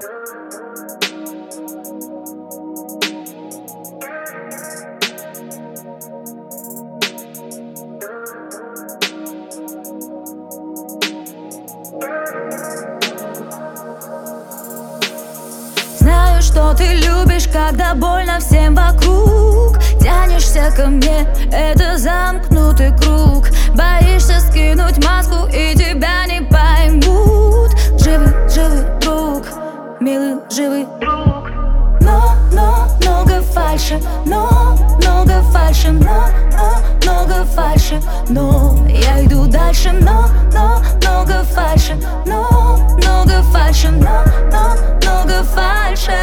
Знаю, что ты любишь, когда больно всем вокруг. Тянешься ко мне, это замкнутый круг. Боишься скинуть маску, и тебя не поймут. Живый друг, милый живый друг. Но много фальши, много фальши, много фальши. Но я иду дальше, много фальши, много фальши, много фальши.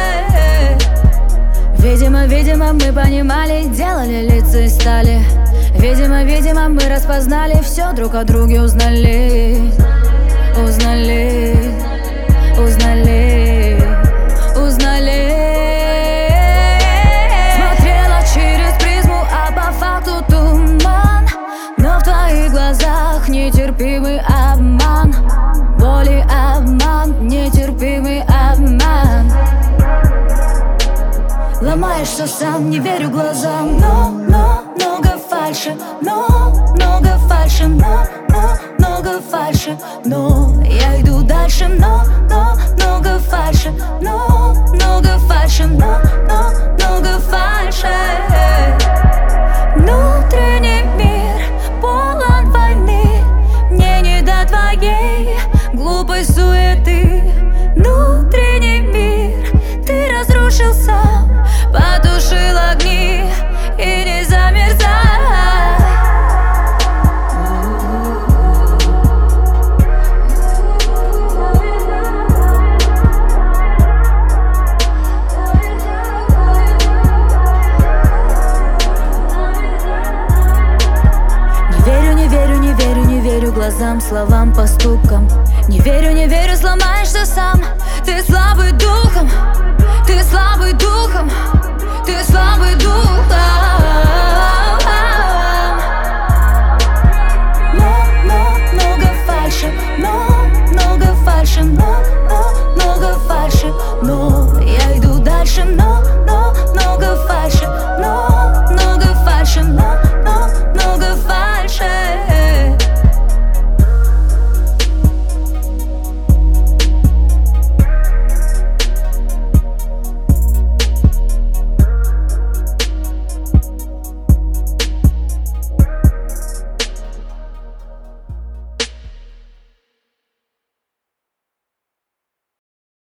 Видимо, мы понимали, делали лица и стали. Видимо, мы распознали, все друг о друге узнали. Смотрела через призму, а по факту туман. Но в твоих глазах нетерпимый обман. Боли обман, нетерпимый обман. Ломаешься сам, не верю глазам. Но много фальши, много фальши, много фальши. Но я иду дальше, но